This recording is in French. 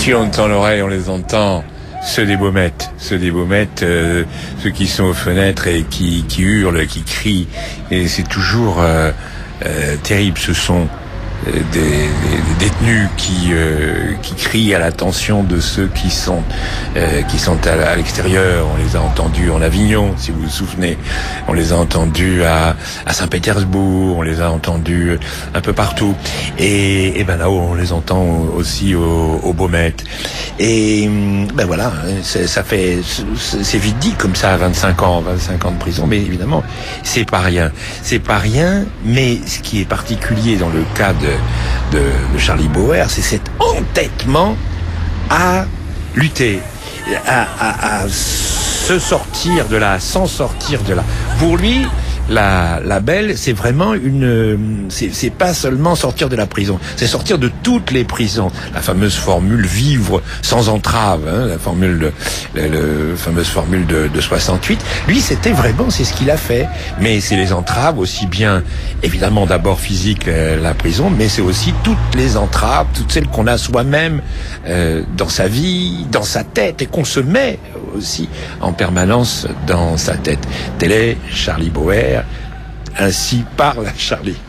Si on tend l'oreille, on les entend. Ceux des Baumettes, ceux qui sont aux fenêtres et qui hurlent, qui crient. Et c'est toujours terrible. Ce sont des détenus qui crient à l'attention de ceux qui sont à l'extérieur. On les a entendus en Avignon, si vous vous souvenez. On les a entendus à Saint-Pétersbourg. On les a entendus un peu partout. Et ben là-haut, on les entend aussi au Baumettes. Et ben voilà, c'est vite dit comme ça, 25 ans de prison. Mais évidemment, c'est pas rien. C'est pas rien. Mais ce qui est particulier dans le cas de Charlie Bauer, c'est cet entêtement à lutter, à s'en sortir de là. Pour lui, la belle, c'est vraiment c'est pas seulement sortir de la prison, c'est sortir de toutes les prisons. La fameuse formule vivre sans entrave, la fameuse formule de 68. Lui, c'est ce qu'il a fait. Mais c'est les entraves aussi bien, évidemment, d'abord physique, la prison, mais c'est aussi toutes les entraves, toutes celles qu'on a soi-même dans sa vie, dans sa tête, et qu'on se met aussi en permanence dans sa tête. Tel est Charlie Bauer. Ainsi parle Charlie.